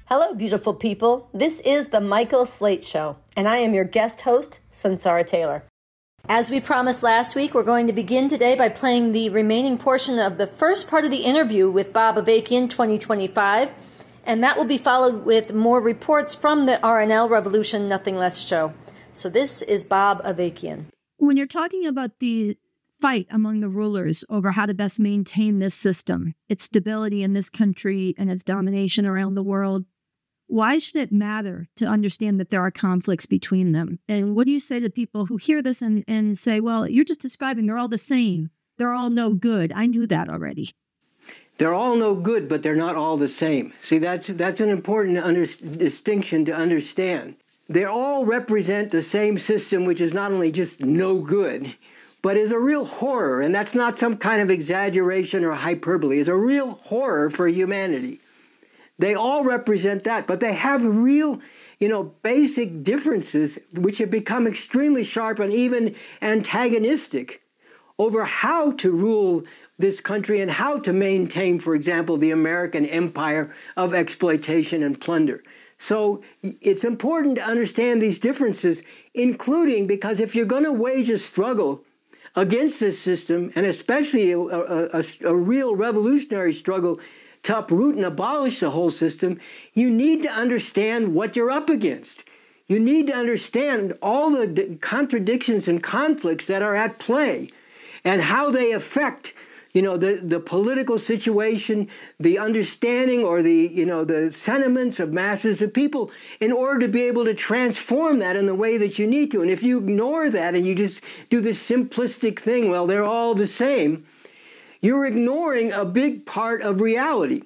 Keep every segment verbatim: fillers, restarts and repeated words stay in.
Hello, beautiful people. This is the Michael Slate Show, and I am your guest host, Sansara Taylor. As we promised last week, we're going to begin today by playing the remaining portion of the first part of the interview with Bob Avakian twenty twenty-five, and that will be followed with more reports from the R N L Revolution Nothing Less show. So this is Bob Avakian. When you're talking about the fight among the rulers over how to best maintain this system, its stability in this country and its domination around the world, why should it matter to understand that there are conflicts between them? And what do you say to people who hear this and, and say, well, you're just describing they're all the same. They're all no good. I knew that already. They're all no good, but they're not all the same. See, that's that's an important under, distinction to understand. They all represent the same system, which is not only just no good, but is a real horror. And that's not some kind of exaggeration or hyperbole. It's a real horror for humanity. They all represent that, but they have real, you know, basic differences which have become extremely sharp and even antagonistic over how to rule this country and how to maintain, for example, the American empire of exploitation and plunder. So it's important to understand these differences, including because if you're going to wage a struggle against this system, and especially a, a, a, a real revolutionary struggle to uproot and abolish the whole system, you need to understand what you're up against. You need to understand all the contradictions and conflicts that are at play and how they affect, you know, the, the political situation, the understanding or the, you know, the sentiments of masses of people in order to be able to transform that in the way that you need to. And if you ignore that and you just do this simplistic thing, well, they're all the same, you're ignoring a big part of reality.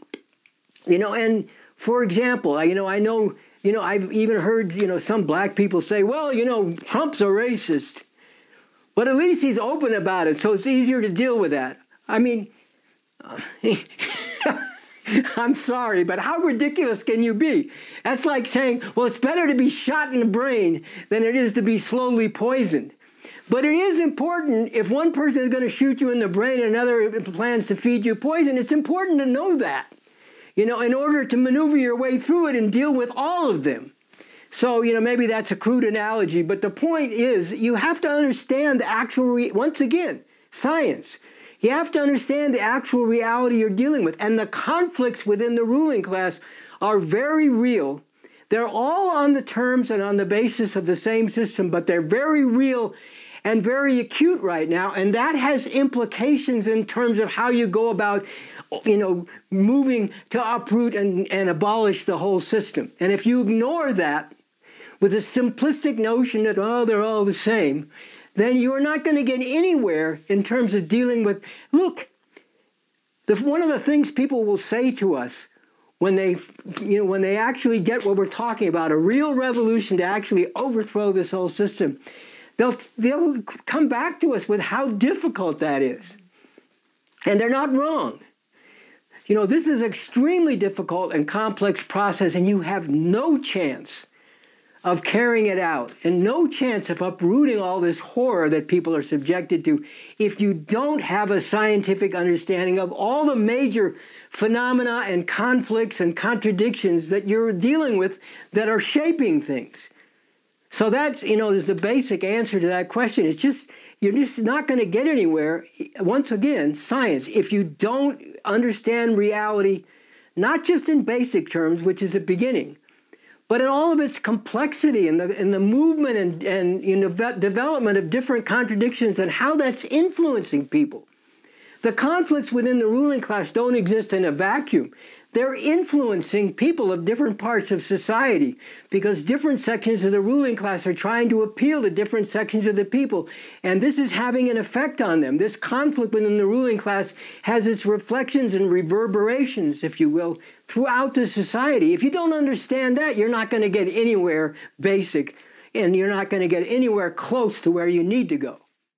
You know, and for example, you know, I know, you know, I've even heard, you know, some black people say, well, you know, Trump's a racist. But at least he's open about it, so it's easier to deal with that. I mean, I'm sorry, but how ridiculous can you be? That's like saying, well, it's better to be shot in the brain than it is to be slowly poisoned. But it is important, if one person is going to shoot you in the brain and another plans to feed you poison, it's important to know that, you know, in order to maneuver your way through it and deal with all of them. So, you know, maybe that's a crude analogy, but the point is you have to understand the actual, re- once again, science. You have to understand the actual reality you're dealing with. And the conflicts within the ruling class are very real. They're all on the terms and on the basis of the same system, but they're very real and very acute right now, and that has implications in terms of how you go about, you know, moving to uproot and, and abolish the whole system. And if you ignore that with a simplistic notion that, oh, they're all the same, then you're not going to get anywhere in terms of dealing with, look, the, one of the things people will say to us when they, you know, when they actually get what we're talking about, a real revolution to actually overthrow this whole system, They'll, they'll come back to us with how difficult that is. And they're not wrong. You know, this is an extremely difficult and complex process, and you have no chance of carrying it out and no chance of uprooting all this horror that people are subjected to if you don't have a scientific understanding of all the major phenomena and conflicts and contradictions that you're dealing with that are shaping things. So that's, you know, is the basic answer to that question. It's just, you're just not going to get anywhere, once again, science, if you don't understand reality, not just in basic terms, which is a beginning, but in all of its complexity and the, and the movement and, and you know, development of different contradictions and how that's influencing people. The conflicts within the ruling class don't exist in a vacuum. They're influencing people of different parts of society because different sections of the ruling class are trying to appeal to different sections of the people. And this is having an effect on them. This conflict within the ruling class has its reflections and reverberations, if you will, throughout the society. If you don't understand that, you're not going to get anywhere basic, and you're not going to get anywhere close to where you need to go.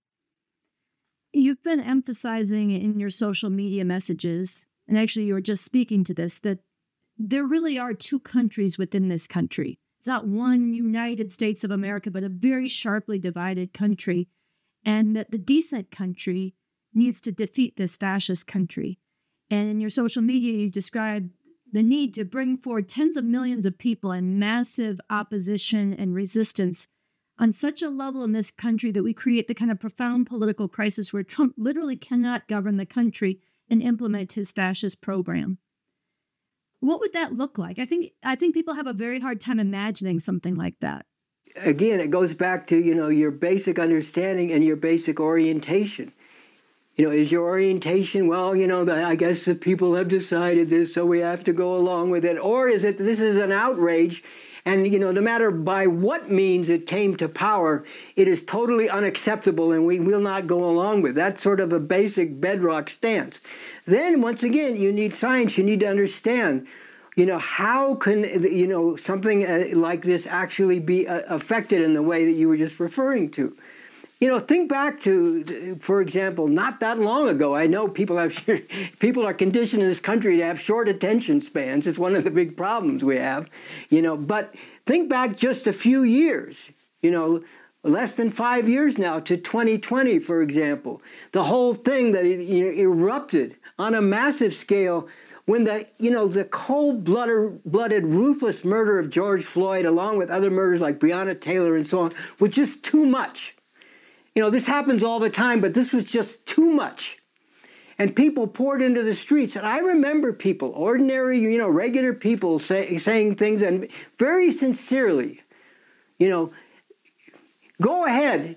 You've been emphasizing in your social media messages, and actually you were just speaking to this, that there really are two countries within this country. It's not one United States of America, but a very sharply divided country. And that the decent country needs to defeat this fascist country. And in your social media, you describe the need to bring forward tens of millions of people and massive opposition and resistance on such a level in this country that we create the kind of profound political crisis where Trump literally cannot govern the country and implement his fascist program. What would that look like? I think I think people have a very hard time imagining something like that. Again, it goes back to, you know, your basic understanding and your basic orientation. You know, is your orientation, well, you know, the, I guess the people have decided this, so we have to go along with it. Or is it this is an outrage, and, you know, no matter by what means it came to power, it is totally unacceptable and we will not go along with it. That's sort of a basic bedrock stance. Then, once again, you need science. You need to understand, you know, how can, you know, something uh, like this actually be uh, affected in the way that you were just referring to. You know, think back to, for example, not that long ago. I know people have people are conditioned in this country to have short attention spans. It's one of the big problems we have, you know. But think back just a few years, you know, less than five years now to twenty twenty, for example. The whole thing that it, you know, erupted on a massive scale when the, you know, the cold-blooded, blooded, ruthless murder of George Floyd, along with other murders like Breonna Taylor and so on, was just too much. You know, this happens all the time, but this was just too much. And people poured into the streets. And I remember people, ordinary, you know, regular people say, saying things, and very sincerely, you know, go ahead.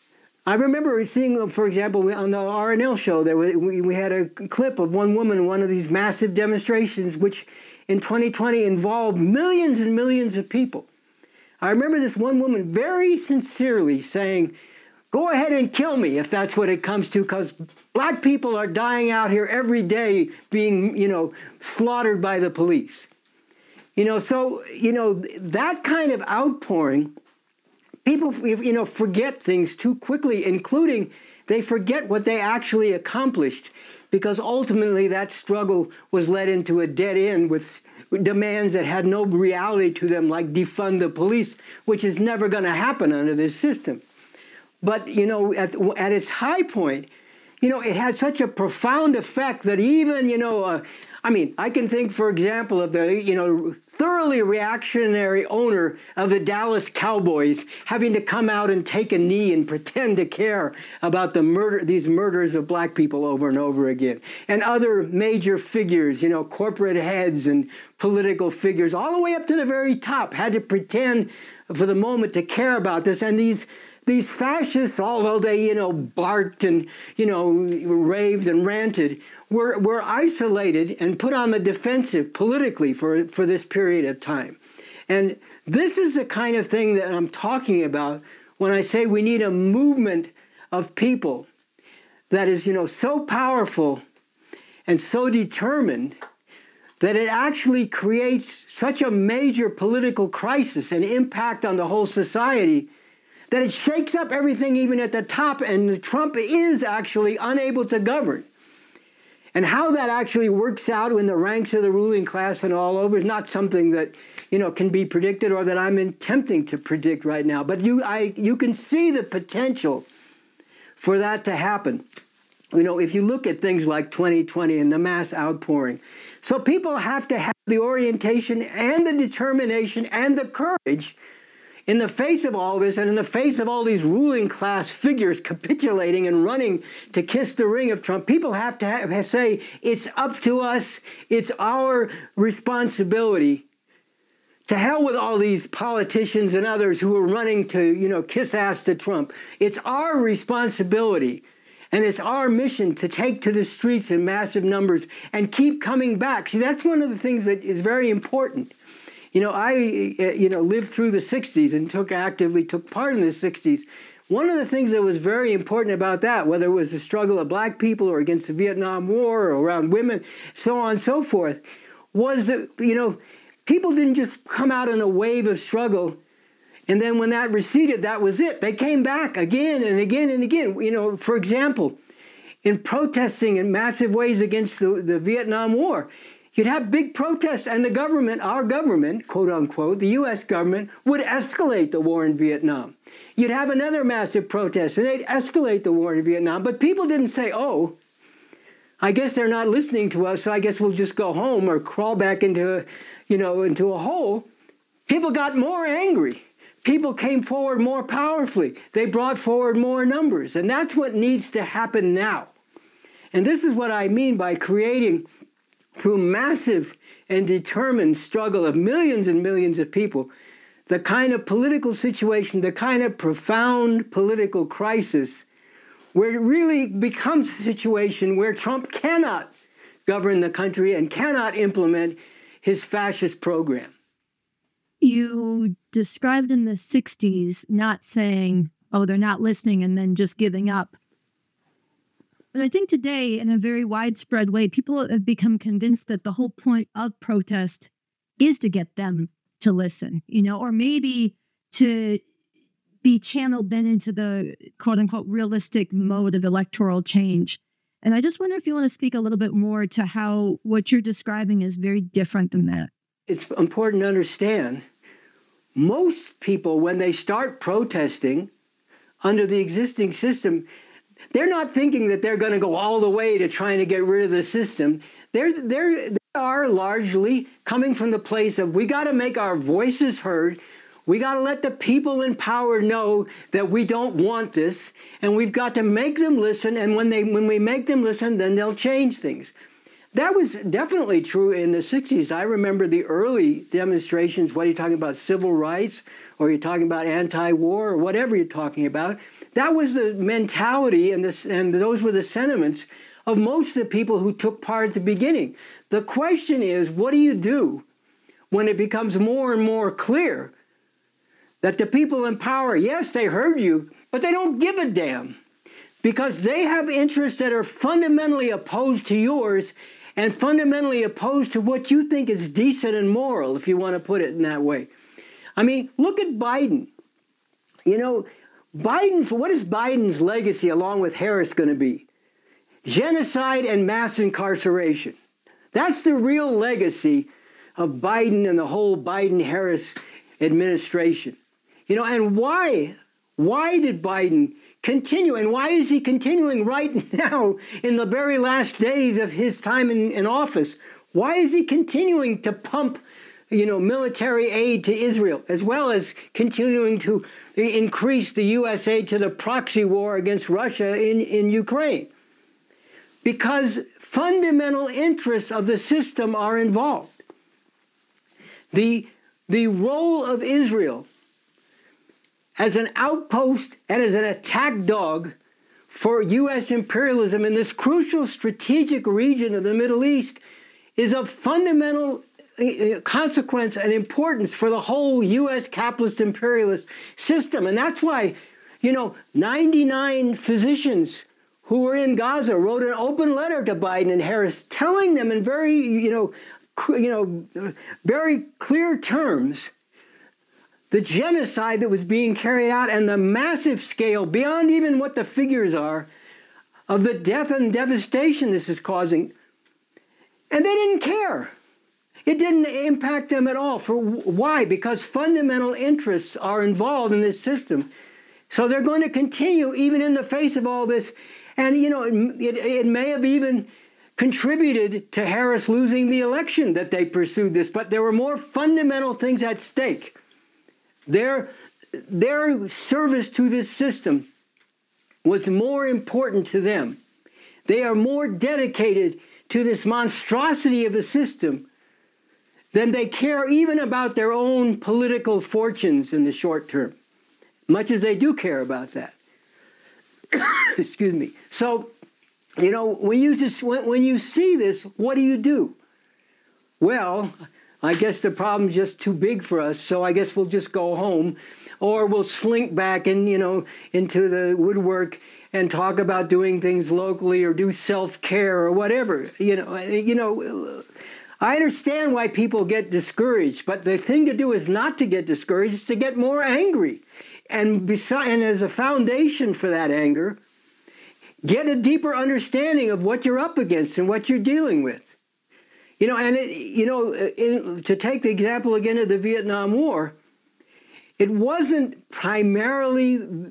I remember seeing, for example, on the R N L show, there we, we had a clip of one woman in one of these massive demonstrations, which in twenty twenty involved millions and millions of people. I remember this one woman very sincerely saying, go ahead and kill me if that's what it comes to, because black people are dying out here every day being, you know, slaughtered by the police. You know, so, you know, that kind of outpouring, people, you know, forget things too quickly, including they forget what they actually accomplished, because ultimately that struggle was led into a dead end with demands that had no reality to them, like defund the police, which is never going to happen under this system. But, you know, at, at its high point, you know, it had such a profound effect that even, you know, uh, I mean, I can think, for example, of the, you know, thoroughly reactionary owner of the Dallas Cowboys having to come out and take a knee and pretend to care about the murder, these murders of black people over and over again. And other major figures, you know, corporate heads and political figures, all the way up to the very top, had to pretend for the moment to care about this. And these These fascists, although they, you know, barked and, you know, raved and ranted, were, were isolated and put on the defensive politically for, for this period of time. And this is the kind of thing that I'm talking about when I say we need a movement of people that is, you know, so powerful and so determined that it actually creates such a major political crisis and impact on the whole society that it shakes up everything even at the top, and Trump is actually unable to govern. And how that actually works out in the ranks of the ruling class and all over is not something that, you know, can be predicted or that I'm attempting to predict right now. But you, I, you can see the potential for that to happen. You know, if you look at things like twenty twenty and the mass outpouring. So people have to have the orientation and the determination and the courage in the face of all this, and in the face of all these ruling class figures capitulating and running to kiss the ring of Trump, people have to have, say, it's up to us, it's our responsibility. To hell with all these politicians and others who are running to, you know, kiss ass to Trump. It's our responsibility, and it's our mission to take to the streets in massive numbers and keep coming back. See, that's one of the things that is very important. You know, I, you know, lived through the sixties and took actively took part in the sixties. One of the things that was very important about that, whether it was the struggle of black people or against the Vietnam War or around women, so on and so forth, was that, you know, people didn't just come out in a wave of struggle, and then when that receded, that was it. They came back again and again and again. You know, for example, in protesting in massive ways against the, the Vietnam War, you'd have big protests, and the government, our government, quote unquote, the U S government, would escalate the war in Vietnam. You'd have another massive protest, and they'd escalate the war in Vietnam. But people didn't say, oh, I guess they're not listening to us, so I guess we'll just go home or crawl back into, you know, into a hole. People got more angry. People came forward more powerfully. They brought forward more numbers. And that's what needs to happen now. And this is what I mean by creating, through massive and determined struggle of millions and millions of people, the kind of political situation, the kind of profound political crisis where it really becomes a situation where Trump cannot govern the country and cannot implement his fascist program. You described in the sixties not saying, oh, they're not listening and then just giving up. But I think today, in a very widespread way, people have become convinced that the whole point of protest is to get them to listen, you know, or maybe to be channeled then into the quote unquote realistic mode of electoral change. And I just wonder if you want to speak a little bit more to how what you're describing is very different than that. It's important to understand most people, when they start protesting under the existing system, they're not thinking that they're going to go all the way to trying to get rid of the system. They're, they're, they are largely coming from the place of, we got to make our voices heard. We got to let the people in power know that we don't want this, and we've got to make them listen. And when they, when we make them listen, then they'll change things. That was definitely true in the sixties. I remember the early demonstrations, whether you're talking about civil rights or you're talking about anti-war or whatever you're talking about. That was the mentality and, the, and those were the sentiments of most of the people who took part at the beginning. The question is, what do you do when it becomes more and more clear that the people in power, yes, they heard you, but they don't give a damn because they have interests that are fundamentally opposed to yours and fundamentally opposed to what you think is decent and moral, if you want to put it in that way. I mean, look at Biden. You know, Biden's, what is Biden's legacy along with Harris going to be? Genocide and mass incarceration. That's the real legacy of Biden and the whole Biden-Harris administration. You know, and why? Why did Biden continue? And why is he continuing right now in the very last days of his time in, in office? Why is he continuing to pump, you know, military aid to Israel, as well as continuing to increase the U S aid to the proxy war against Russia in, in Ukraine? Because fundamental interests of the system are involved. The, the role of Israel as an outpost and as an attack dog for U S imperialism in this crucial strategic region of the Middle East is of fundamental consequence and importance for the whole U S capitalist imperialist system. And that's why, you know, ninety-nine physicians who were in Gaza wrote an open letter to Biden and Harris telling them in very, you know, you know, very clear terms the genocide that was being carried out and the massive scale, beyond even what the figures are, of the death and devastation this is causing. And they didn't care. It didn't impact them at all. For why? Because fundamental interests are involved in this system. So they're going to continue even in the face of all this. And, you know, it, it, it may have even contributed to Harris losing the election that they pursued this. But there were more fundamental things at stake. Their, their service to this system was more important to them. They are more dedicated to this monstrosity of a system than they care even about their own political fortunes in the short term, much as they do care about that. Excuse me. So, you know, when you just when, when you see this, what do you do? Well, I guess the problem's just too big for us, so I guess we'll just go home, or we'll slink back and, you know, into the woodwork and talk about doing things locally or do self-care or whatever. You know, you know, I understand why people get discouraged, but the thing to do is not to get discouraged, it's to get more angry. And, beside, and as a foundation for that anger, get a deeper understanding of what you're up against and what you're dealing with. You know, and, it, you know, in, to take the example again of the Vietnam War, it wasn't primarily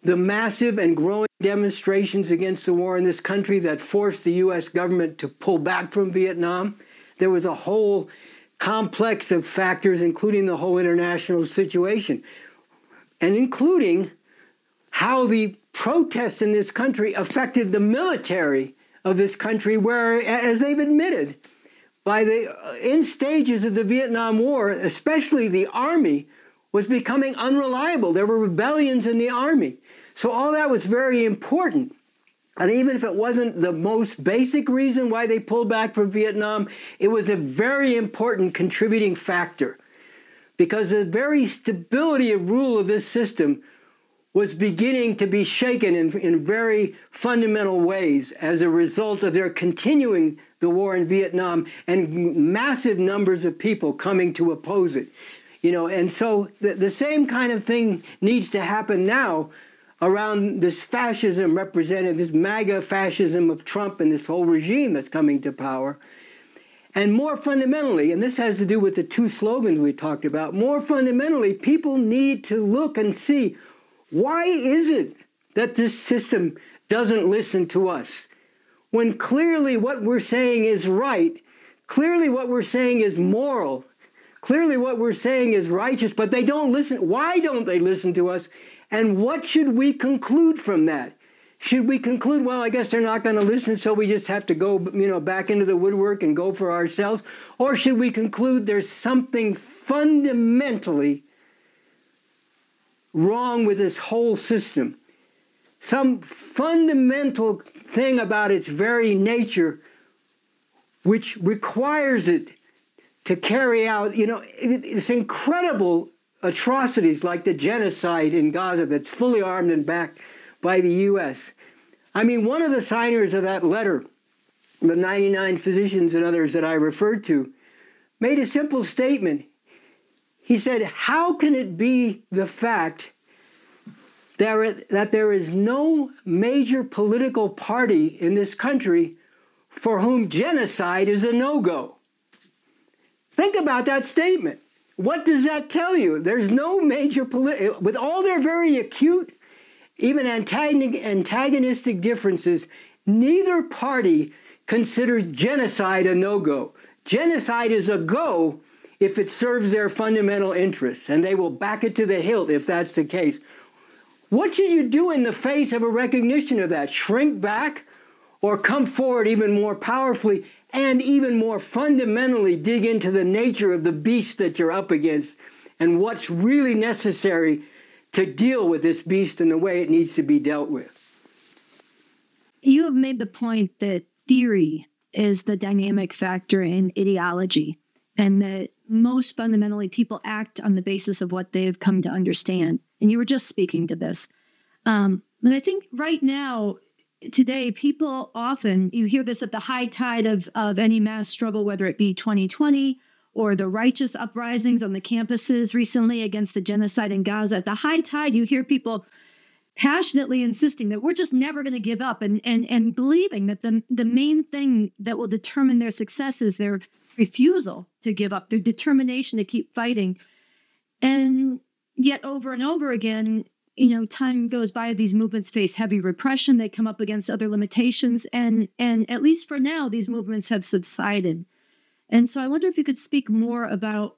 the massive and growing demonstrations against the war in this country that forced the U S government to pull back from Vietnam. There was a whole complex of factors, including the whole international situation, and including how the protests in this country affected the military of this country, where, as they've admitted, by the end stages of the Vietnam War, especially the Army, was becoming unreliable. There were rebellions in the Army. So all that was very important. And even if it wasn't the most basic reason why they pulled back from Vietnam, it was a very important contributing factor, because the very stability of rule of this system was beginning to be shaken in, in very fundamental ways as a result of their continuing the war in Vietnam and massive numbers of people coming to oppose it. You know, and so the, the same kind of thing needs to happen now around this fascism represented, this MAGA fascism of Trump and this whole regime that's coming to power. And more fundamentally, and this has to do with the two slogans we talked about, more fundamentally, people need to look and see, why is it that this system doesn't listen to us? When clearly what we're saying is right, clearly what we're saying is moral, clearly what we're saying is righteous, but they don't listen. Why don't they listen to us? And what should we conclude from that? Should we conclude, well, I guess they're not going to listen, so we just have to go, you know, back into the woodwork and go for ourselves? Or should we conclude there's something fundamentally wrong with this whole system? Some fundamental thing about its very nature which requires it to carry out, you know, it's incredible atrocities like the genocide in Gaza that's fully armed and backed by the U S. I mean, one of the signers of that letter, the ninety-nine physicians and others that I referred to, made a simple statement. He said, how can it be the fact that, that there is no major political party in this country for whom genocide is a no-go? Think about that statement. What does that tell you? There's no major political, with all their very acute, even antagonistic differences, neither party considers genocide a no-go. Genocide is a go if it serves their fundamental interests, and they will back it to the hilt if that's the case. What should you do in the face of a recognition of that? Shrink back or come forward even more powerfully and even more fundamentally dig into the nature of the beast that you're up against and what's really necessary to deal with this beast in the way it needs to be dealt with? You have made the point that theory is the dynamic factor in ideology, and that most fundamentally people act on the basis of what they've come to understand. And you were just speaking to this. Um, but I think right now, today, people often, you hear this at the high tide of, of any mass struggle, whether it be twenty twenty or the righteous uprisings on the campuses recently against the genocide in Gaza. At the high tide, you hear people passionately insisting that we're just never going to give up, and, and, and believing that the, the main thing that will determine their success is their refusal to give up, their determination to keep fighting. And yet over and over again, you know, time goes by, these movements face heavy repression, they come up against other limitations, and and at least for now, these movements have subsided. And so I wonder if you could speak more about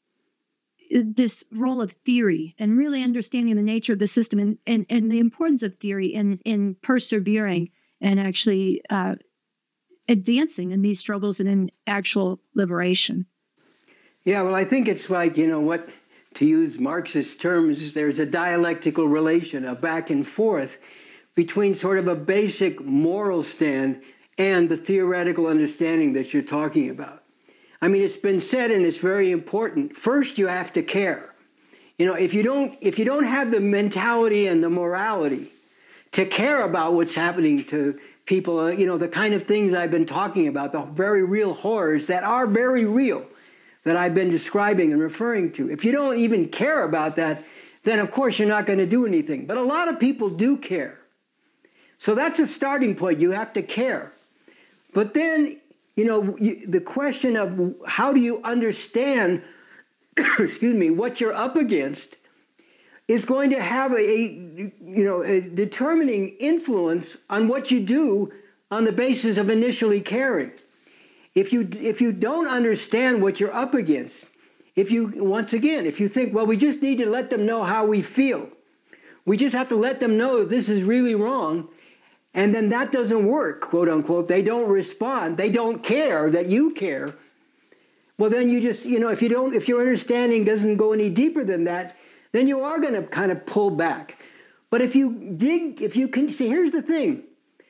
this role of theory and really understanding the nature of the system, and, and, and the importance of theory in, in persevering and actually uh, advancing in these struggles and in actual liberation. Yeah, well, I think it's like, you know, what, to use Marxist terms, there's a dialectical relation, a back and forth between sort of a basic moral stand and the theoretical understanding that you're talking about. I mean, it's been said, and it's very important. First, you have to care. You know, if you don't, if you don't have the mentality and the morality to care about what's happening to people, uh, you know, the kind of things I've been talking about, the very real horrors that are very real, that I've been describing and referring to. If you don't even care about that, then of course you're not going to do anything. But a lot of people do care. So that's a starting point. You have to care. But then, you know, you, the question of how do you understand, excuse me, what you're up against is going to have a, a you know a determining influence on what you do on the basis of initially caring. If you if you don't understand what you're up against, if you once again, if you think, well, we just need to let them know how we feel, we just have to let them know that this is really wrong, and then that doesn't work, quote unquote. They don't respond. They don't care that you care. Well, then you just, you know, if you don't, if your understanding doesn't go any deeper than that, then you are going to kind of pull back. But if you dig, if you can see, here's the thing.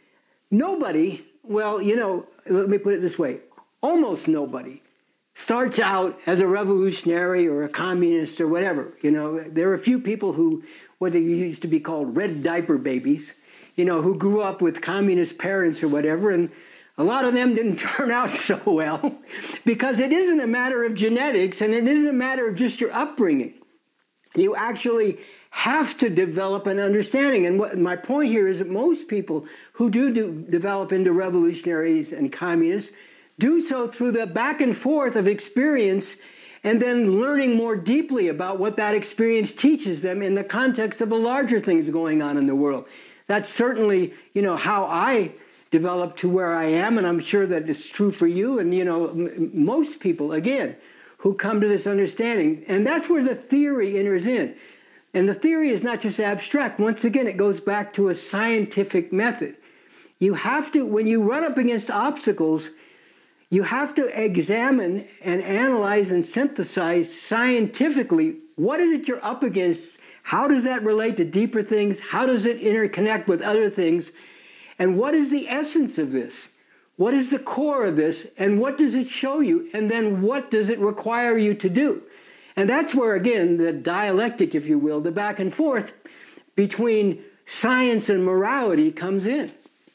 Nobody, well, you know, let me put it this way. Almost nobody starts out as a revolutionary or a communist or whatever. You know, there are a few people who, what they used to be called red diaper babies, you know, who grew up with communist parents or whatever, and a lot of them didn't turn out so well because it isn't a matter of genetics and it isn't a matter of just your upbringing. You actually have to develop an understanding. And what my point here is that most people who do, do develop into revolutionaries and communists do so through the back and forth of experience and then learning more deeply about what that experience teaches them in the context of the larger things going on in the world. That's certainly, you know, how I developed to where I am, and I'm sure that it's true for you and, you know, m- most people, again, who come to this understanding. And that's where the theory enters in. And the theory is not just abstract. Once again, it goes back to a scientific method. You have to, when you run up against obstacles, you have to examine and analyze and synthesize scientifically what is it you're up against, how does that relate to deeper things, how does it interconnect with other things, and what is the essence of this? What is the core of this? And what does it show you? And then what does it require you to do? And that's where, again, the dialectic, if you will, the back and forth between science and morality comes in.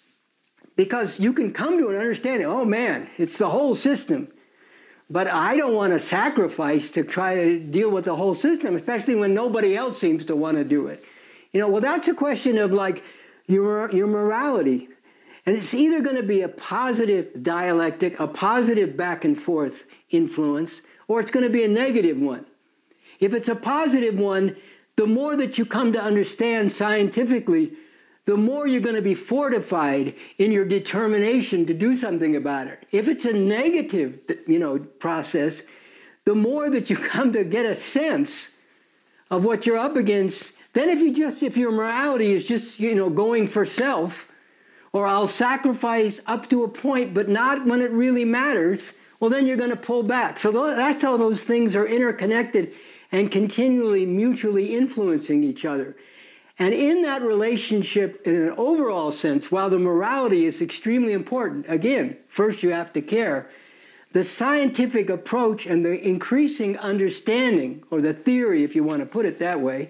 Because you can come to an understanding, oh man, it's the whole system. But I don't want to sacrifice to try to deal with the whole system, especially when nobody else seems to want to do it. You know, well, that's a question of like, Your, your morality. And it's either going to be a positive dialectic, a positive back and forth influence, or it's going to be a negative one. If it's a positive one, the more that you come to understand scientifically, the more you're going to be fortified in your determination to do something about it. If it's a negative, you know, process, the more that you come to get a sense of what you're up against. Then if you just, if your morality is just, you know, going for self, or I'll sacrifice up to a point, but not when it really matters, well, then you're going to pull back. So that's how those things are interconnected and continually mutually influencing each other. And in that relationship, in an overall sense, while the morality is extremely important, again, first you have to care, the scientific approach and the increasing understanding, or the theory, if you want to put it that way,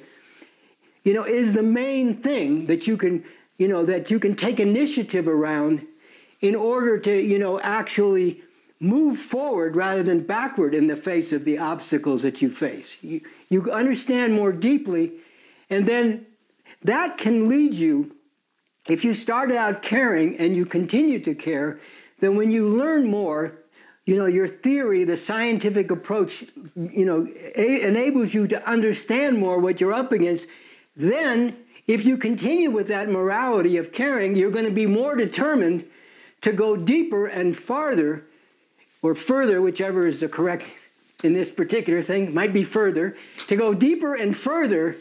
you know, is the main thing that you can, you know, that you can take initiative around in order to, you know, actually move forward rather than backward in the face of the obstacles that you face. You, you understand more deeply, and then that can lead you, if you started out caring and you continue to care, then when you learn more, you know, your theory, the scientific approach, you know, a- enables you to understand more what you're up against. Then, if you continue with that morality of caring, you're going to be more determined to go deeper and farther, or further, whichever is the correct in this particular thing, might be further, to go deeper and further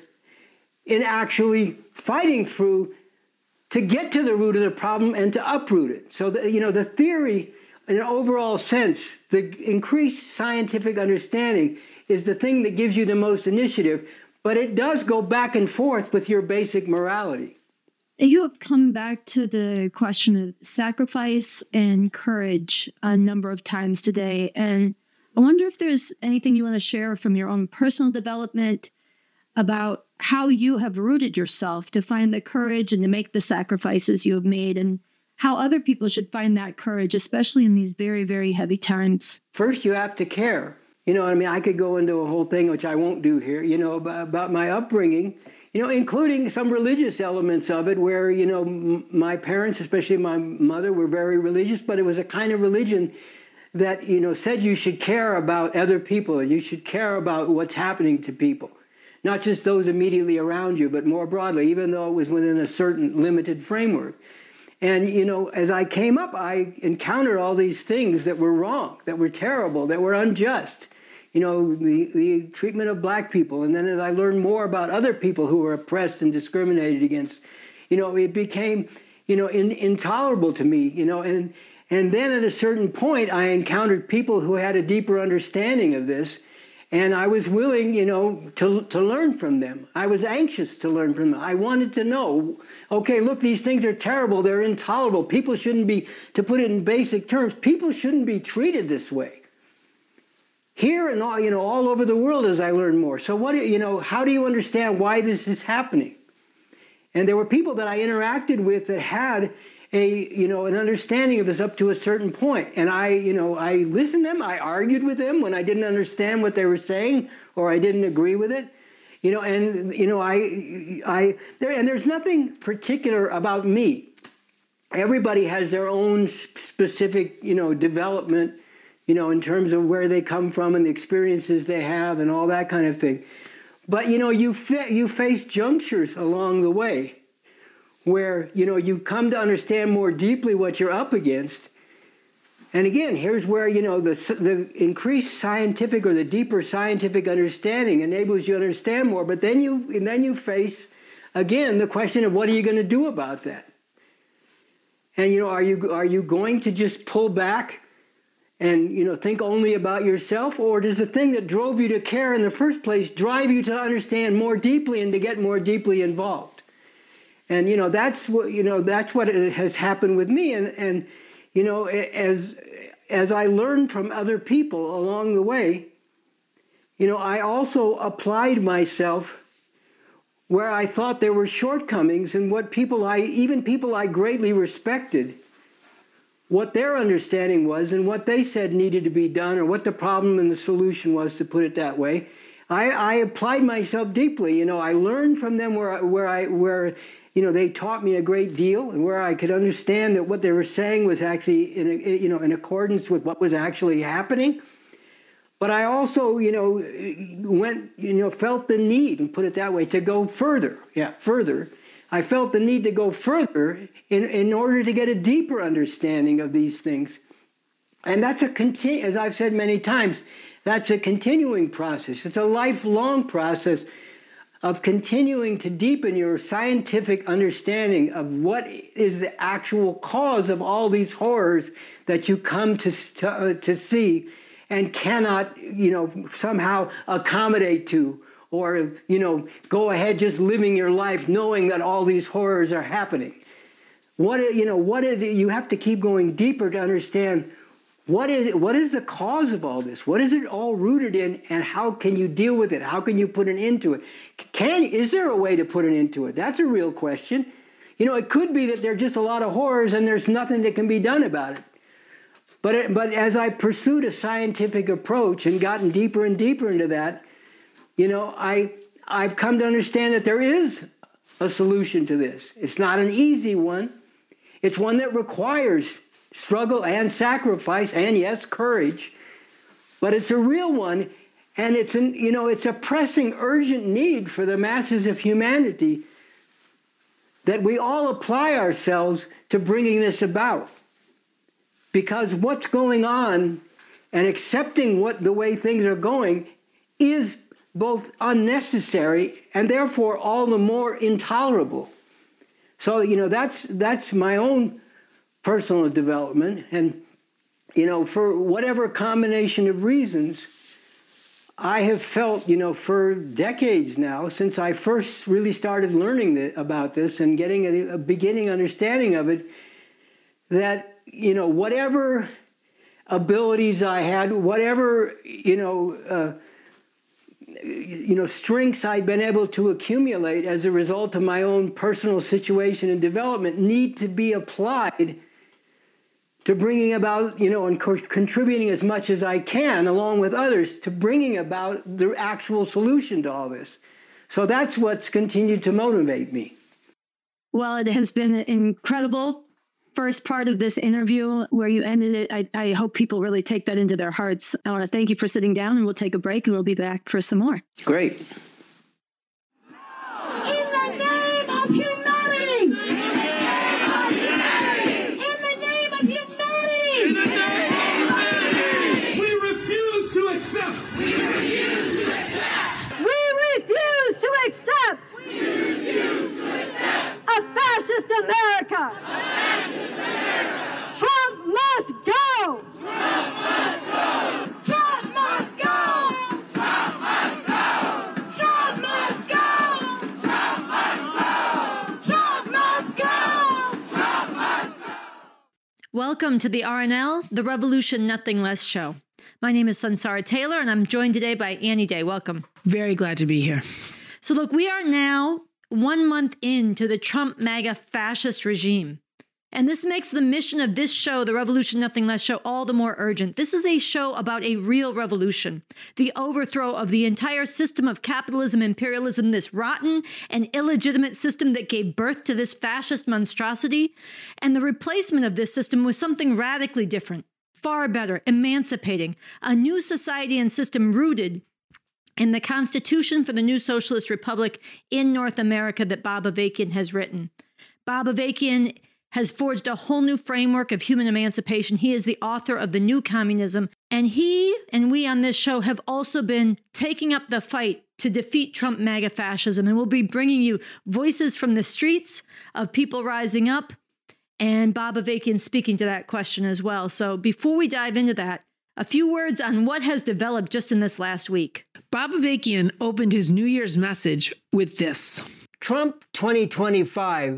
in actually fighting through to get to the root of the problem and to uproot it. So, the, you know, the theory, in an overall sense, the increased scientific understanding is the thing that gives you the most initiative. But it does go back and forth with your basic morality. You have come back to the question of sacrifice and courage a number of times today. And I wonder if there's anything you want to share from your own personal development about how you have rooted yourself to find the courage and to make the sacrifices you have made, and how other people should find that courage, especially in these very, very heavy times. First, you have to care. You know, I mean, I could go into a whole thing, which I won't do here, you know, about, about my upbringing, you know, including some religious elements of it where, you know, m- my parents, especially my mother, were very religious, but it was a kind of religion that, you know, said you should care about other people and you should care about what's happening to people. not just those immediately around you, but more broadly, even though it was within a certain limited framework. And, you know, as I came up, I encountered all these things that were wrong, that were terrible, that were unjust. You know, the, the treatment of black people. And then as I learned more about other people who were oppressed and discriminated against, you know, it became, you know, in, intolerable to me, you know. And, and then at a certain point, I encountered people who had a deeper understanding of this. And I was willing, you know, to, to learn from them. I was anxious to learn from them. I wanted to know, okay, look, these things are terrible. They're intolerable. People shouldn't be, to put it in basic terms, people shouldn't be treated this way. Here and all, you know, all over the world as I learned more. So what, you know, how do you understand why this is happening? And there were people that I interacted with that had a, you know, an understanding of this up to a certain point. And I, you know, I listened to them. I argued with them when I didn't understand what they were saying or I didn't agree with it. You know, and, you know, I, I, there, and there's nothing particular about me. Everybody has their own specific, you know, development, you know, in terms of where they come from and the experiences they have and all that kind of thing. But, you know, you, fa- you face junctures along the way where, you know, you come to understand more deeply what you're up against. And again, here's where, you know, the, the increased scientific or the deeper scientific understanding enables you to understand more. But then you, and then you face, again, the question of what are you going to do about that? And, you know, are you, are you going to just pull back and, you know, think only about yourself? Or does the thing that drove you to care in the first place drive you to understand more deeply and to get more deeply involved? And, you know, that's what, you know, that's what has happened with me. And, and you know, as, as I learned from other people along the way, you know, I also applied myself where I thought there were shortcomings and what people I, even people I greatly respected, what their understanding was and what they said needed to be done or what the problem and the solution was, to put it that way. I, I applied myself deeply. You know, I learned from them where, where I, where, you know, they taught me a great deal and where I could understand that what they were saying was actually, in, a, you know, in accordance with what was actually happening. But I also, you know, went, you know, felt the need, and put it that way, to go further. Yeah, further. I felt the need to go further in, in order to get a deeper understanding of these things. And that's a continu- as I've said many times, that's a continuing process. It's a lifelong process of continuing to deepen your scientific understanding of what is the actual cause of all these horrors that you come to, to, uh, to see and cannot, you know, somehow accommodate to, or, you know, go ahead just living your life knowing that all these horrors are happening. What, you know, what is it? You have to keep going deeper to understand what is, what is the cause of all this? What is it all rooted in, and how can you deal with it? How can you put an end to it? Can, is there a way to put an end to it? That's a real question. You know, it could be that there are just a lot of horrors and there's nothing that can be done about it. But, it, but as I pursued a scientific approach and gotten deeper and deeper into that, you know, I, I've come to understand that there is a solution to this. It's not an easy one. It's one that requires struggle and sacrifice and, yes, courage. But it's a real one, and it's an, you know, it's a pressing, urgent need for the masses of humanity that we all apply ourselves to bringing this about. Because what's going on and accepting what the way things are going is both unnecessary and therefore all the more intolerable. So, you know, that's that's my own personal development. And, you know, for whatever combination of reasons, I have felt, you know, for decades now, since I first really started learning the, about this and getting a, a beginning understanding of it, that, you know, whatever abilities I had, whatever, you know, uh, you know, strengths I'd been able to accumulate as a result of my own personal situation and development need to be applied to bringing about, you know, and co- contributing as much as I can, along with others, to bringing about the actual solution to all this. So that's what's continued to motivate me. Well, it has been an incredible first part of this interview where you ended it. I, I hope people really take that into their hearts. I want to thank you for sitting down, and we'll take a break and we'll be back for some more. Great. America! Trump must go! Trump must go! Trump must go! Trump must go! Trump must go! Trump must go! Trump must go! Trump must go! Welcome to the R N L, the Revolution Nothing Less show. My name is Sunsara Taylor, and I'm joined today by Annie Day. Welcome. Very glad to be here. So look, we are now one month into the Trump MAGA fascist regime. And this makes the mission of this show, the Revolution Nothing Less show, all the more urgent. This is a show about a real revolution, the overthrow of the entire system of capitalism, imperialism, this rotten and illegitimate system that gave birth to this fascist monstrosity, and the replacement of this system with something radically different, far better, emancipating, a new society and system rooted in the Constitution for the New Socialist Republic in North America that Bob Avakian has written. Bob Avakian has forged a whole new framework of human emancipation. He is the author of The New Communism, and he and we on this show have also been taking up the fight to defeat Trump MAGA fascism, and we'll be bringing you voices from the streets of people rising up, and Bob Avakian speaking to that question as well. So before we dive into that, a few words on what has developed just in this last week. Bob Avakian opened his New Year's message with this. Trump twenty twenty-five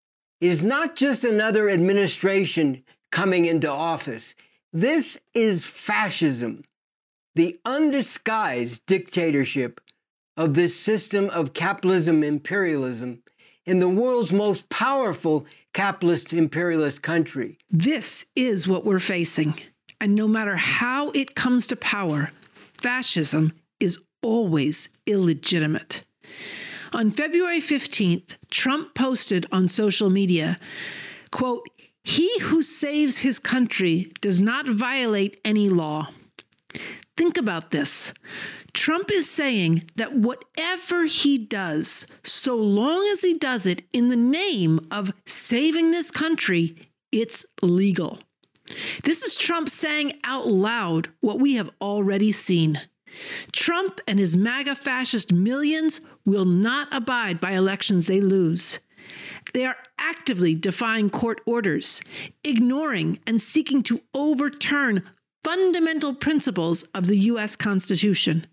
is not just another administration coming into office. This is fascism, the undisguised dictatorship of this system of capitalism imperialism in the world's most powerful capitalist imperialist country. This is what we're facing. And no matter how it comes to power, fascism is always illegitimate. On February fifteenth, Trump posted on social media, quote, "He who saves his country does not violate any law." Think about this. Trump is saying that whatever he does, so long as he does it in the name of saving this country, it's legal. This is Trump saying out loud what we have already seen. Trump and his MAGA fascist millions will not abide by elections they lose. They are actively defying court orders, ignoring and seeking to overturn fundamental principles of the U S Constitution.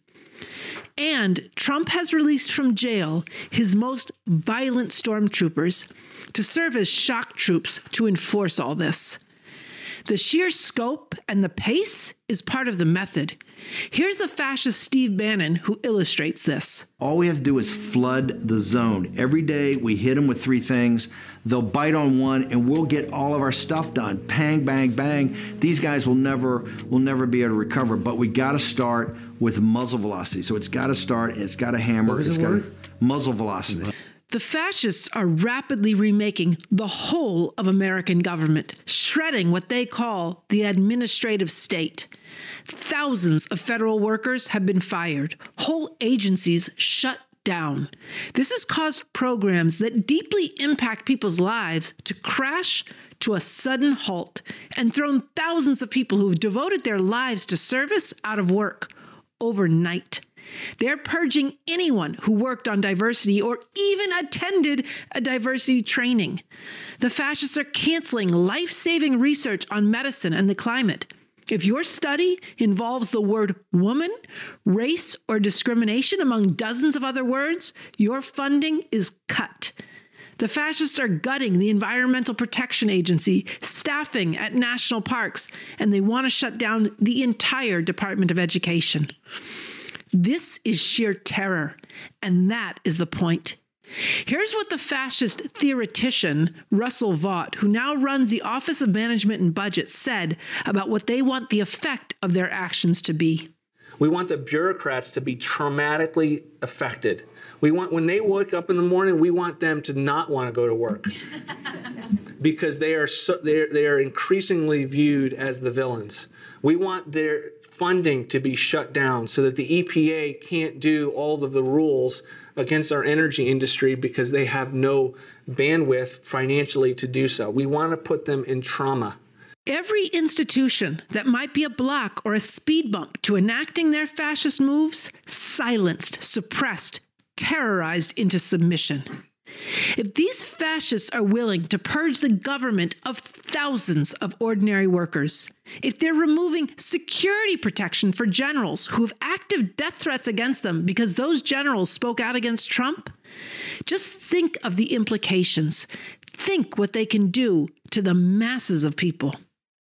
And Trump has released from jail his most violent stormtroopers to serve as shock troops to enforce all this. The sheer scope and the pace is part of the method. Here's the fascist Steve Bannon who illustrates this. All we have to do is flood the zone. Every day we hit them with three things. They'll bite on one and we'll get all of our stuff done. Bang, bang, bang. These guys will never will never be able to recover. But we got to start with muzzle velocity. So it's got to start, it's got to hammer, it's got to muzzle velocity. The fascists are rapidly remaking the whole of American government, shredding what they call the administrative state. Thousands of federal workers have been fired, whole agencies shut down. This has caused programs that deeply impact people's lives to crash to a sudden halt and thrown thousands of people who've devoted their lives to service out of work overnight. They're purging anyone who worked on diversity or even attended a diversity training. The fascists are canceling life-saving research on medicine and the climate. If your study involves the word woman, race, or discrimination among dozens of other words, your funding is cut. The fascists are gutting the Environmental Protection Agency, staffing at national parks, and they want to shut down the entire Department of Education. This is sheer terror, and that is the point. Here's what the fascist theoretician Russell Vought, who now runs the Office of Management and Budget, said about what they want the effect of their actions to be. We want the bureaucrats to be traumatically affected. We want, when they wake up in the morning, we want them to not want to go to work because they are so, they are, they are increasingly viewed as the villains. We want their funding to be shut down so that the E P A can't do all of the rules against our energy industry because they have no bandwidth financially to do so. We want to put them in trauma. Every institution that might be a block or a speed bump to enacting their fascist moves, silenced, suppressed, terrorized into submission. If these fascists are willing to purge the government of thousands of ordinary workers, if they're removing security protection for generals who have active death threats against them because those generals spoke out against Trump, just think of the implications. Think what they can do to the masses of people.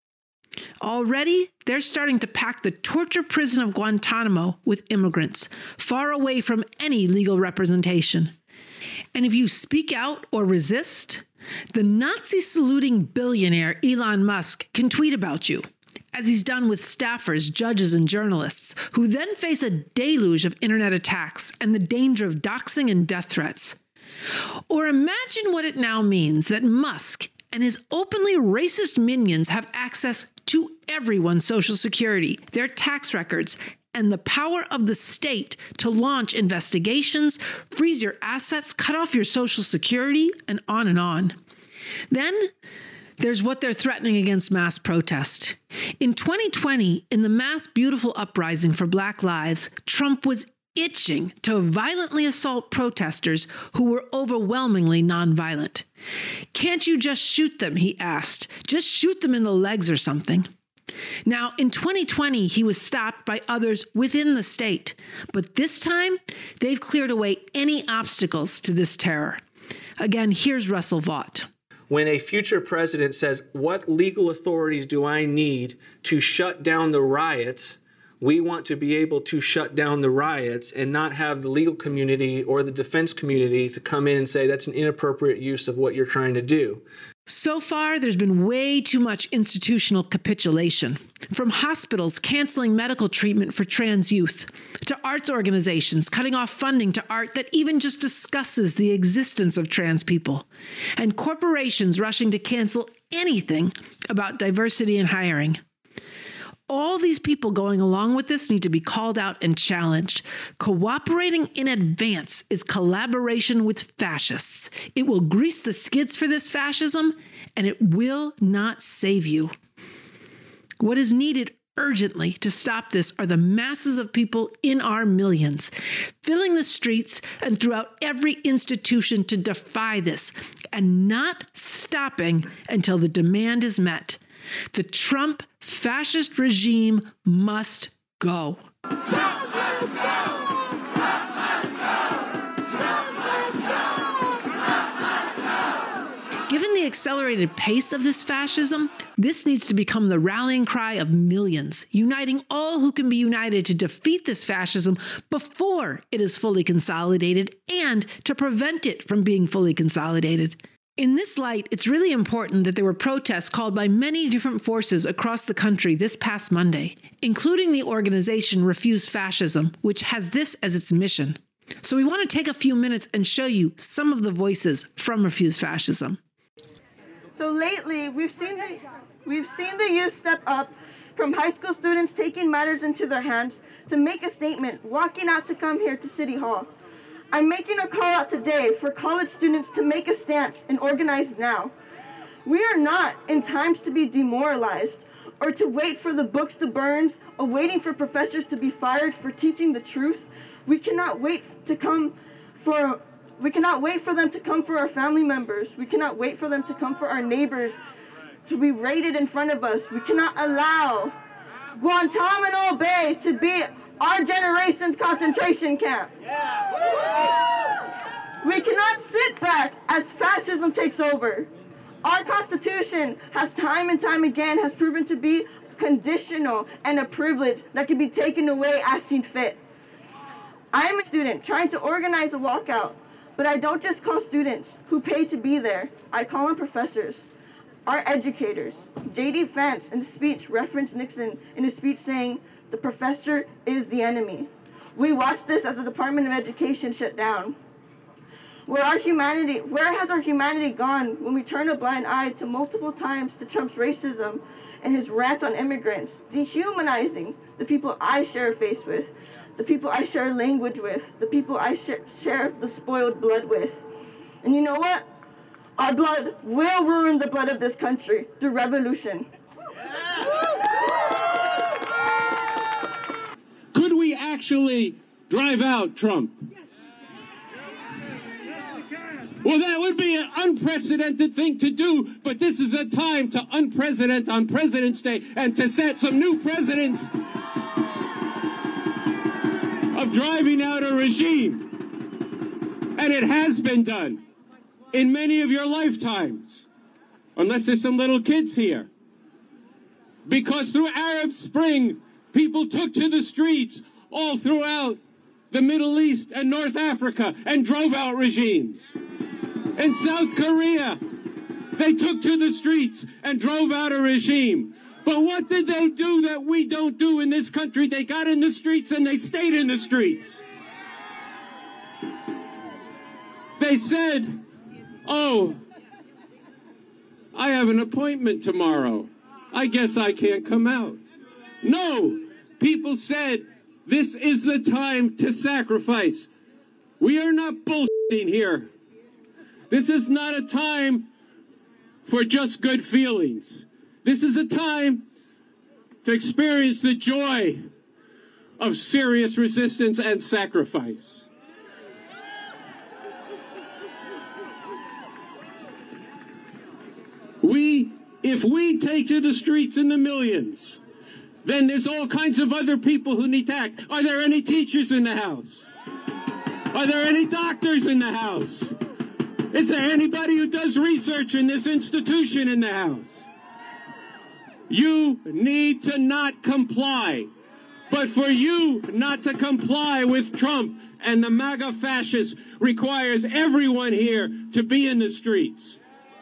Already, they're starting to pack the torture prison of Guantanamo with immigrants, far away from any legal representation. And if you speak out or resist, the Nazi-saluting billionaire Elon Musk can tweet about you, as he's done with staffers, judges, and journalists, who then face a deluge of internet attacks and the danger of doxing and death threats. Or imagine what it now means that Musk and his openly racist minions have access to everyone's Social Security, their tax records, and the power of the state to launch investigations, freeze your assets, cut off your Social Security, and on and on. Then there's what they're threatening against mass protest. In twenty twenty, in the mass beautiful uprising for Black Lives, Trump was itching to violently assault protesters who were overwhelmingly nonviolent. Can't you just shoot them, he asked. Just shoot them in the legs or something. Now, in twenty twenty, he was stopped by others within the state. But this time, they've cleared away any obstacles to this terror. Again, here's Russell Vought. When a future president says, what legal authorities do I need to shut down the riots? We want to be able to shut down the riots and not have the legal community or the defense community to come in and say that's an inappropriate use of what you're trying to do. So far, there's been way too much institutional capitulation. From hospitals canceling medical treatment for trans youth, to arts organizations cutting off funding to art that even just discusses the existence of trans people, and corporations rushing to cancel anything about diversity in hiring. All these people going along with this need to be called out and challenged. Cooperating in advance is collaboration with fascists. It will grease the skids for this fascism, and it will not save you. What is needed urgently to stop this are the masses of people in our millions, filling the streets and throughout every institution to defy this, and not stopping until the demand is met. The Trump fascist regime must go. Given the accelerated pace of this fascism, this needs to become the rallying cry of millions, uniting all who can be united to defeat this fascism before it is fully consolidated and to prevent it from being fully consolidated. In this light, it's really important that there were protests called by many different forces across the country this past Monday, including the organization Refuse Fascism, which has this as its mission. So we want to take a few minutes and show you some of the voices from Refuse Fascism. So lately, we've seen the, we've seen the youth step up, from high school students taking matters into their hands to make a statement, walking out to come here to City Hall. I'm making a call out today for college students to make a stance and organize now. We are not in times to be demoralized or to wait for the books to burn or waiting for professors to be fired for teaching the truth. We cannot wait to come for, we cannot wait for them to come for our family members. We cannot wait for them to come for our neighbors to be raided in front of us. We cannot allow Guantanamo Bay to be our generation's concentration camp. We cannot sit back as fascism takes over. Our Constitution has time and time again has proven to be conditional and a privilege that can be taken away as seen fit. I am a student trying to organize a walkout, but I don't just call students who pay to be there. I call on professors, our educators. J D Vance in his speech referenced Nixon in his speech saying, "The professor is the enemy." We watched this as the Department of Education shut down. Where our humanity, where has our humanity gone when we turn a blind eye to multiple times to Trump's racism and his rant on immigrants, dehumanizing the people I share a face with, the people I share language with, the people I share, share the spoiled blood with. And you know what? Our blood will ruin the blood of this country through revolution. Could we actually drive out Trump? Well, that would be an unprecedented thing to do, but this is a time to unprecedented on President's Day and to set some new precedents of driving out a regime. And it has been done in many of your lifetimes, unless there's some little kids here. Because through Arab Spring, people took to the streets all throughout the Middle East and North Africa and drove out regimes. In South Korea, they took to the streets and drove out a regime. But what did they do that we don't do in this country? They got in the streets and they stayed in the streets. They said, oh, I have an appointment tomorrow. I guess I can't come out. No, people said, this is the time to sacrifice. We are not bullshitting here. This is not a time for just good feelings. This is a time to experience the joy of serious resistance and sacrifice. We, if we take to the streets in the millions, then there's all kinds of other people who need to act. Are there any teachers in the house? Are there any doctors in the house? Is there anybody who does research in this institution in the house? You need to not comply. But for you not to comply with Trump and the MAGA fascists requires everyone here to be in the streets.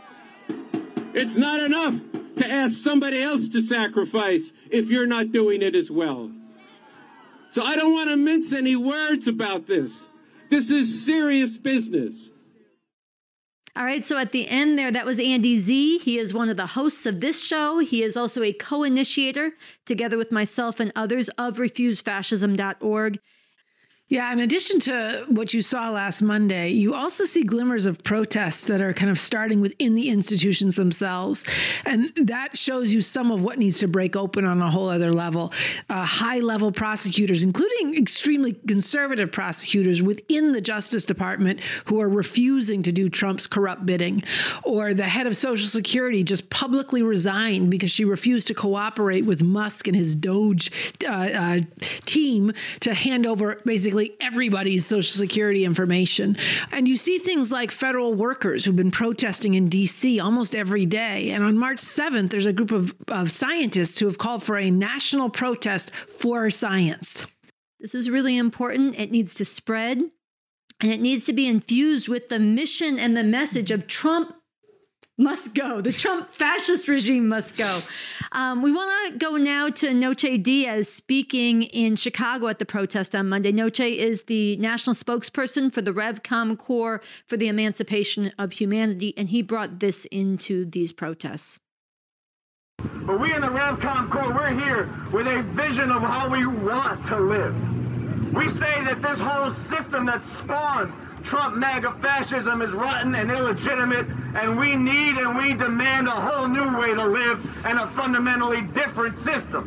It's not enough to ask somebody else to sacrifice if you're not doing it as well. So I don't want to mince any words about this. This is serious business. All right, so at the end there, that was Andy Z. He is one of the hosts of this show. He is also a co-initiator, together with myself and others, of refuse fascism dot org. Yeah, in addition to what you saw last Monday, you also see glimmers of protests that are kind of starting within the institutions themselves. And that shows you some of what needs to break open on a whole other level. Uh, high-level prosecutors, including extremely conservative prosecutors within the Justice Department who are refusing to do Trump's corrupt bidding. Or the head of Social Security just publicly resigned because she refused to cooperate with Musk and his Doge uh, uh, team to hand over basically everybody's Social Security information. And you see things like federal workers who've been protesting in D C almost every day. And on March seventh, there's a group of, of scientists who have called for a national protest for science. This is really important. It needs to spread, and it needs to be infused with the mission and the message of Trump must go. The Trump fascist regime must go. Um, we want to go now to Noche Diaz speaking in Chicago at the protest on Monday. Noche is the national spokesperson for the RevCom Corps for the Emancipation of Humanity, and he brought this into these protests. But we in the RevCom Corps, we're here with a vision of how we want to live. We say that this whole system that spawned Trump MAGA fascism is rotten and illegitimate, and we need and we demand a whole new way to live and a fundamentally different system.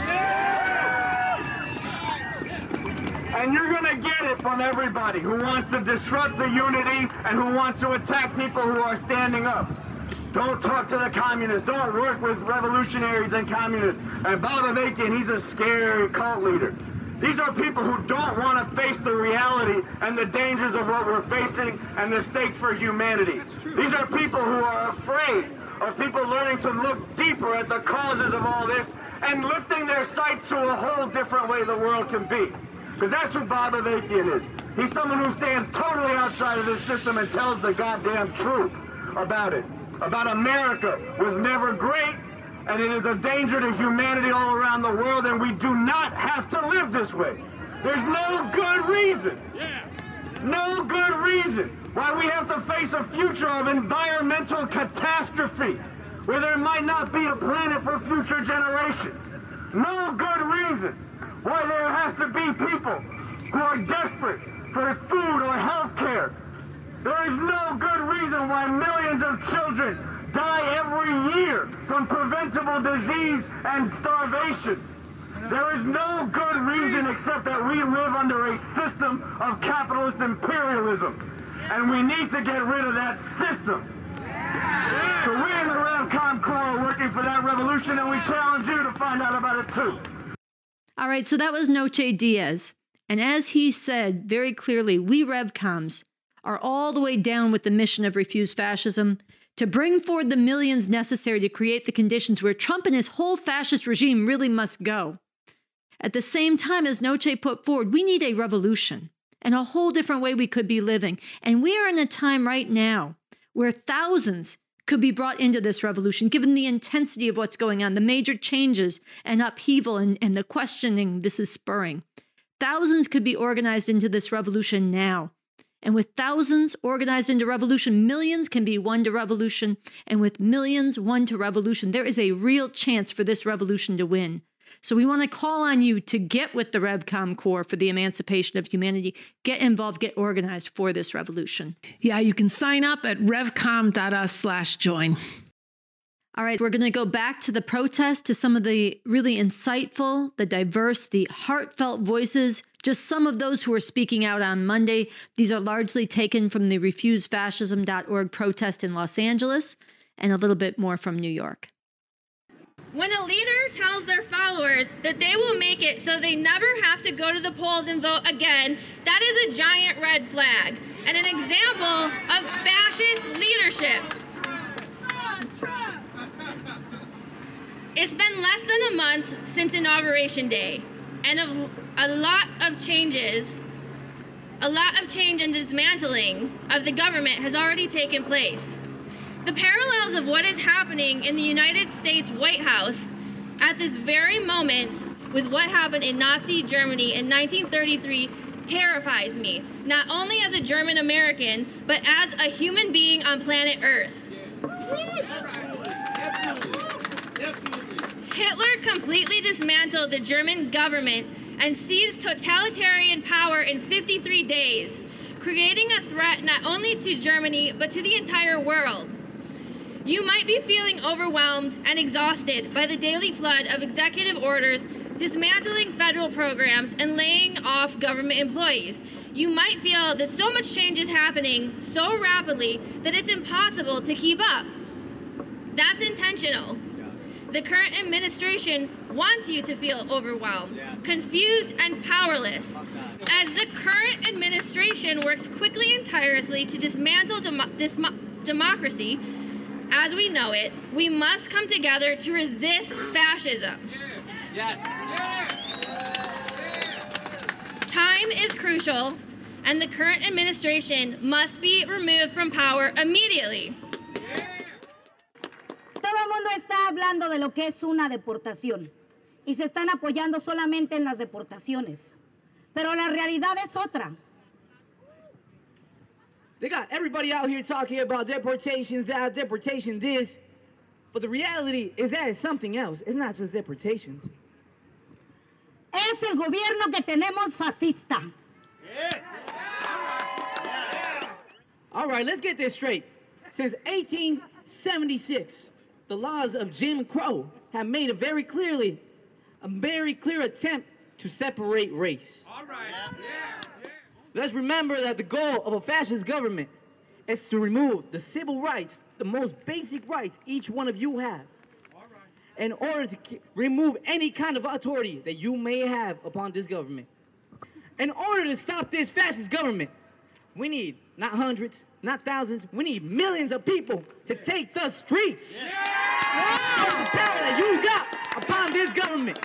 And you're going to get it from everybody who wants to disrupt the unity and who wants to attack people who are standing up. Don't talk to the communists. Don't work with revolutionaries and communists. And Bob Avakian, he's a scary cult leader. These are people who don't want to face the reality and the dangers of what we're facing and the stakes for humanity. These are people who are afraid of people learning to look deeper at the causes of all this and lifting their sights to a whole different way the world can be. Because that's what Bob Avakian is. He's someone who stands totally outside of this system and tells the goddamn truth about it. About America was never great, and it is a danger to humanity all around the world, and we do not have to live this way. There's no good reason, no good reason why we have to face a future of environmental catastrophe where there might not be a planet for future generations. No good reason why there has to be people who are desperate for food or health care. There is no good reason why millions of children die every year from preventable disease and starvation. There is no good reason except that we live under a system of capitalist imperialism. And we need to get rid of that system. So we in the RevCom Corps are working for that revolution, and we challenge you to find out about it too. All right, so that was Noche Diaz. And as he said very clearly, we RevComs are all the way down with the mission of Refuse Fascism to bring forward the millions necessary to create the conditions where Trump and his whole fascist regime really must go. At the same time, as Noche put forward, we need a revolution and a whole different way we could be living. And we are in a time right now where thousands could be brought into this revolution, given the intensity of what's going on, the major changes and upheaval and, and the questioning this is spurring. Thousands could be organized into this revolution now. And with thousands organized into revolution, millions can be won to revolution. And with millions won to revolution, there is a real chance for this revolution to win. So we want to call on you to get with the RevCom Corps for the emancipation of humanity. Get involved, get organized for this revolution. Yeah, you can sign up at revcom.us slash join. All right, we're going to go back to the protest, to some of the really insightful, the diverse, the heartfelt voices, just some of those who are speaking out on Monday. These are largely taken from the refuse fascism dot org protest in Los Angeles and a little bit more from New York. When a leader tells their followers that they will make it so they never have to go to the polls and vote again, that is a giant red flag and an example of fascist leadership. It's been less than a month since Inauguration Day, and a, a lot of changes, a lot of change and dismantling of the government has already taken place. The parallels of what is happening in the United States White House at this very moment with what happened in Nazi Germany in nineteen thirty-three terrifies me, not only as a German American, but as a human being on planet Earth. Hitler completely dismantled the German government and seized totalitarian power in fifty-three days, creating a threat not only to Germany, but to the entire world. You might be feeling overwhelmed and exhausted by the daily flood of executive orders dismantling federal programs and laying off government employees. You might feel that so much change is happening so rapidly that it's impossible to keep up. That's intentional. The current administration wants you to feel overwhelmed, yes, confused, and powerless. As the current administration works quickly and tirelessly to dismantle dem- dis- democracy as we know it, we must come together to resist fascism. Yes. Time is crucial, and the current administration must be removed from power immediately. Todo el mundo está hablando de lo que es una deportación y se están apoyando solamente en las deportaciones. Pero la realidad es otra. They got everybody out here talking about deportations, that, deportation this. But the reality is that it's something else. It's not just deportations. Es el gobierno que tenemos fascista. Yes. All right, let's get this straight. Since eighteen seventy-six, the laws of Jim Crow have made a very clearly, a very clear attempt to separate race. All right. Yeah. Yeah. Let's remember that the goal of a fascist government is to remove the civil rights, the most basic rights each one of you have, all right, in order to ke- remove any kind of authority that you may have upon this government. In order to stop this fascist government, we need not hundreds, not thousands, we need millions of people to take the streets. Yeah. Yeah. That's the power that you got upon this government.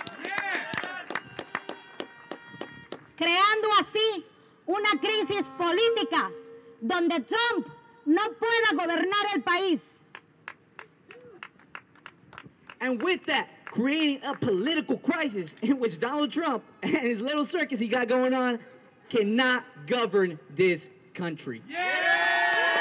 Creando así una crisis política donde Trump no pueda gobernar el país. And with that, creating a political crisis in which Donald Trump and his little circus he got going on cannot govern this country. Yeah!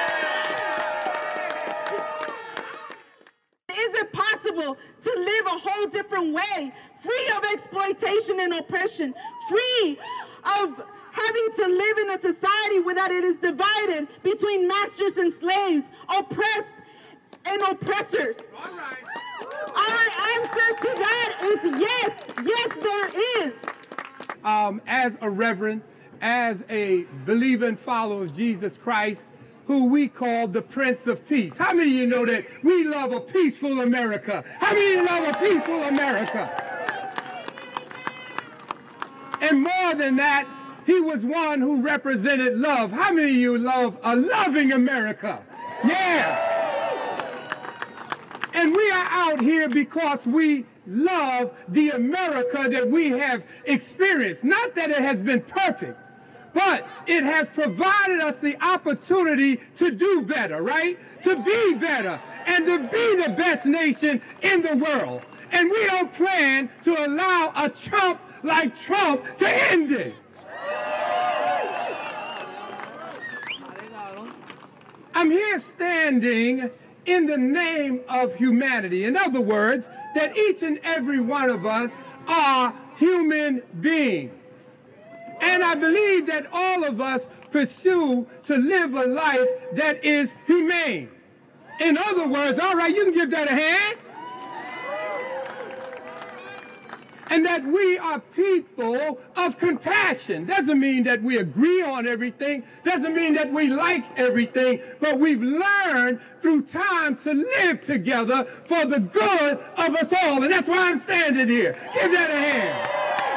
Is it possible to live a whole different way, free of exploitation and oppression, free of having to live in a society where that it is divided between masters and slaves, oppressed and oppressors? All right. Our answer to that is yes, yes there is. Um, as a reverend, as a believing follower of Jesus Christ, who we call the Prince of Peace. How many of you know that we love a peaceful America? How many of you love a peaceful America? And more than that, he was one who represented love. How many of you love a loving America? Yeah. And we are out here because we love the America that we have experienced. Not that it has been perfect, but it has provided us the opportunity to do better, right? To be better and to be the best nation in the world. And we don't plan to allow a chump like Trump to end it. I'm here standing in the name of humanity. In other words, that each and every one of us are human beings. And I believe that all of us pursue to live a life that is humane. In other words, all right, you can give that a hand. And that we are people of compassion. Doesn't mean that we agree on everything. Doesn't mean that we like everything. But we've learned through time to live together for the good of us all. And that's why I'm standing here. Give that a hand.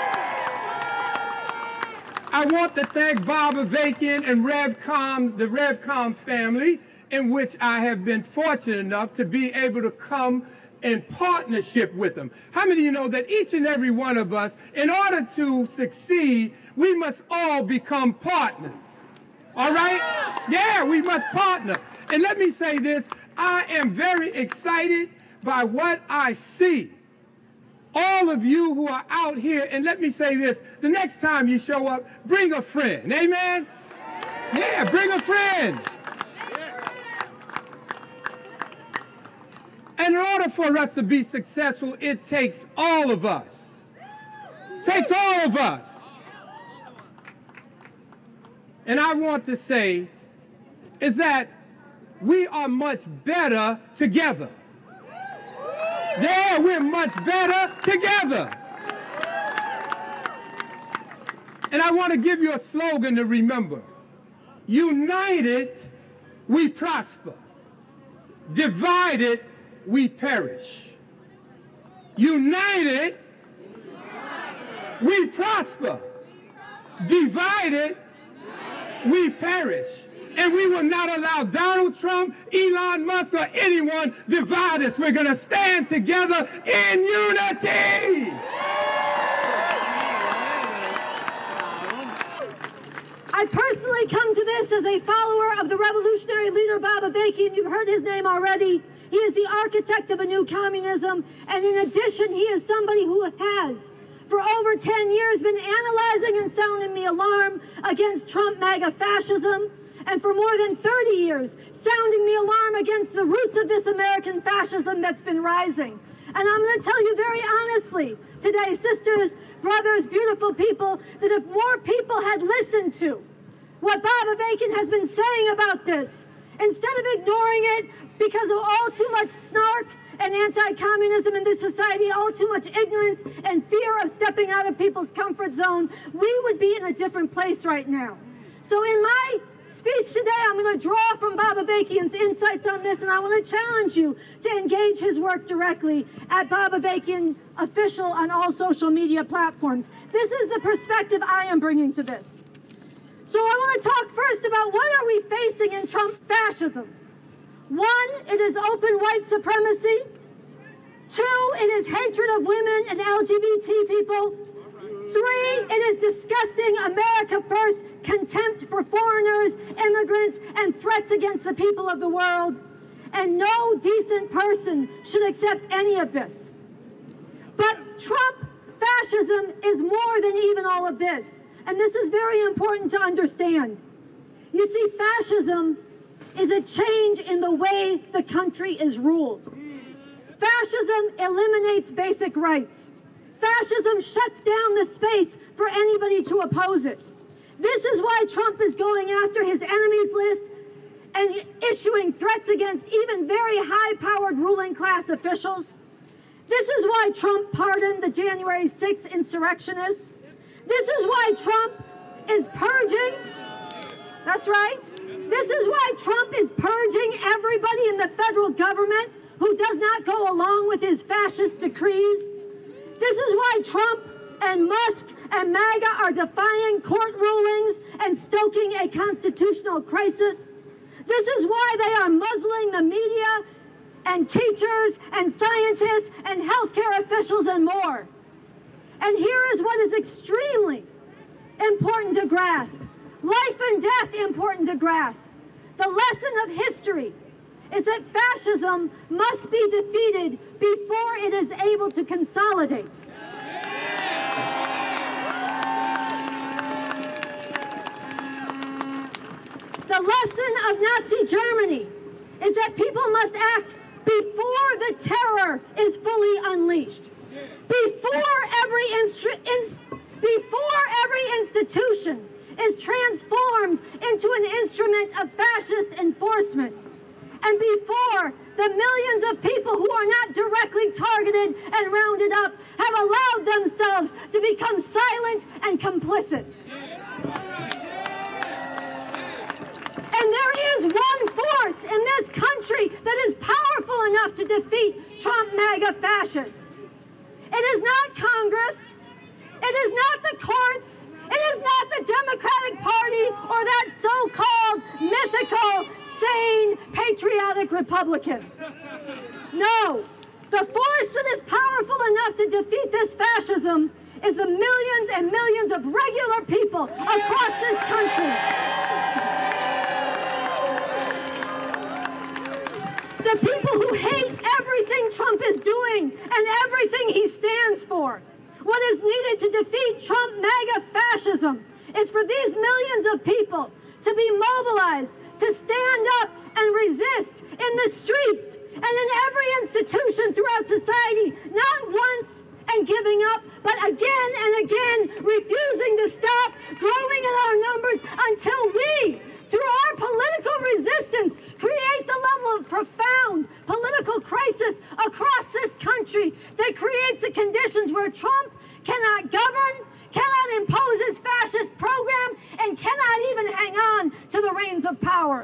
I want to thank Bob Avakian and RevCom, the RevCom family, in which I have been fortunate enough to be able to come in partnership with them. How many of you know that each and every one of us, in order to succeed, we must all become partners? All right? Yeah, we must partner. And let me say this, I am very excited by what I see. All of you who are out here, and let me say this, the next time you show up, bring a friend. Amen? Yeah, bring a friend. And in order for us to be successful, it takes all of us. It takes all of us. And I want to say is that we are much better together. Yeah, we're much better together. And I want to give you a slogan to remember. United, we prosper. Divided, we perish. United, we prosper. Divided, we perish. And we will not allow Donald Trump, Elon Musk, or anyone divide us. We're going to stand together in unity. I personally come to this as a follower of the revolutionary leader Bob Avakian. You've heard his name already. He is the architect of a new communism, and in addition, he is somebody who has, for over ten years, been analyzing and sounding the alarm against Trump MAGA fascism, and for more than thirty years, sounding the alarm against the roots of this American fascism that's been rising. And I'm going to tell you very honestly today, sisters, brothers, beautiful people, that if more people had listened to what Bob Avakian has been saying about this, instead of ignoring it because of all too much snark and anti-communism in this society, all too much ignorance and fear of stepping out of people's comfort zone, we would be in a different place right now. So in my speech today, I'm going to draw from Bob Avakian's insights on this, and I want to challenge you to engage his work directly at Bob Avakian Official on all social media platforms. This is the perspective I am bringing to this. So I want to talk first about what are we facing in Trump fascism. One, it is open white supremacy. Two, it is hatred of women and L G B T people. Three, it is disgusting America first contempt for foreigners, immigrants, and threats against the people of the world. And no decent person should accept any of this. But Trump fascism is more than even all of this. And this is very important to understand. You see, fascism is a change in the way the country is ruled. Fascism eliminates basic rights. Fascism shuts down the space for anybody to oppose it. This is why Trump is going after his enemies list and issuing threats against even very high-powered ruling class officials. This is why Trump pardoned the January sixth insurrectionists. This is why Trump is purging. That's right. This is why Trump is purging everybody in the federal government who does not go along with his fascist decrees. This is why Trump and Musk and MAGA are defying court rulings and stoking a constitutional crisis. This is why they are muzzling the media and teachers and scientists and healthcare officials and more. And here is what is extremely important to grasp. Life and death important to grasp. The lesson of history is that fascism must be defeated before it is able to consolidate. The lesson of Nazi Germany is that people must act before the terror is fully unleashed. Before every instru- ins- before every institution is transformed into an instrument of fascist enforcement. And before the millions of people who are not directly targeted and rounded up have allowed themselves to become silent and complicit. And there is one force in this country that is powerful enough to defeat Trump MAGA fascists. It is not Congress. It is not the courts. It is not the Democratic Party or that so-called mythical, sane, patriotic Republican. No, the force that is powerful enough to defeat this fascism is the millions and millions of regular people across this country. The people who hate everything Trump is doing and everything he stands for. What is needed to defeat Trump MAGA fascism is for these millions of people to be mobilized, to stand up and resist in the streets and in every institution throughout society, not once and giving up, but again and again refusing to stop growing in our numbers until we, through our political resistance, create the level of profound political crisis across this country that creates the conditions where Trump cannot govern, cannot impose his fascist program, and cannot even hang on to the reins of power.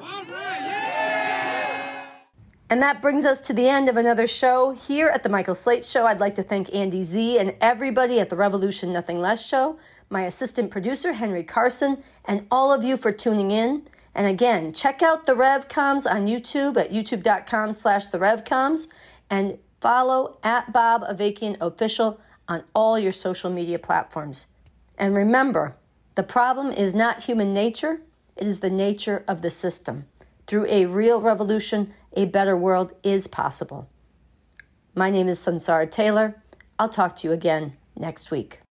And that brings us to the end of another show here at the Michael Slate Show. I'd like to thank Andy Z and everybody at the Revolution Nothing Less Show, my assistant producer, Henry Carson, and all of you for tuning in. And again, check out the RevComs on YouTube at youtube.com slash the RevComs and follow at Bob Avakian Official on all your social media platforms. And remember, the problem is not human nature, it is the nature of the system. Through a real revolution, a better world is possible. My name is Sansara Taylor. I'll talk to you again next week.